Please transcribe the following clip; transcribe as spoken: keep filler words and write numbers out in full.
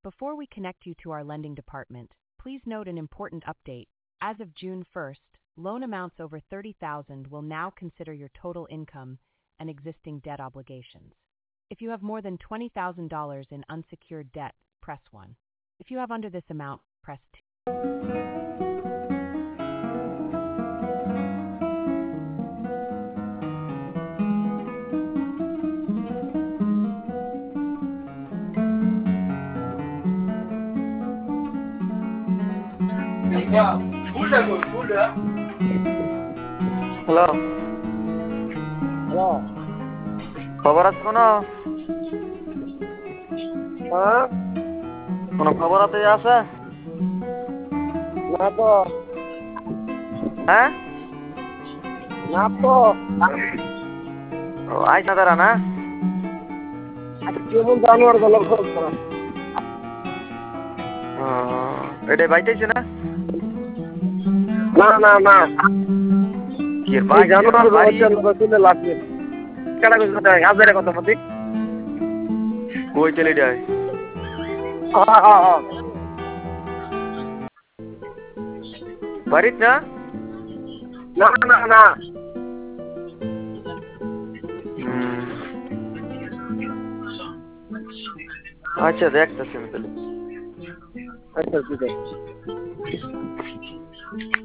Before we connect you to our lending department, please note an important update. As of June first, loan amounts over thirty thousand dollars will now consider your total income and existing debt obligations. If you have more than twenty thousand dollars in unsecured debt, press one. If you have under this amount, press two. Hello hello খবর আছে কোনো হ্যাঁ কোনো খবর আছে আছে না তো হ্যাঁ না তো ও আইস না তারা না কেমন জানোয়ার গেল এটা বাইতেছে না না না না কি ভাই জানোয়ার গেলে লাগবে কেডা কইছ হাজারে কথা মতি কই চলে যায় হ্যাঁ হ্যাঁ হ্যাঁ বাড়িত না না না না আচ্ছা দেখতেছি আমি তাহলে আচ্ছা ঠিক আছে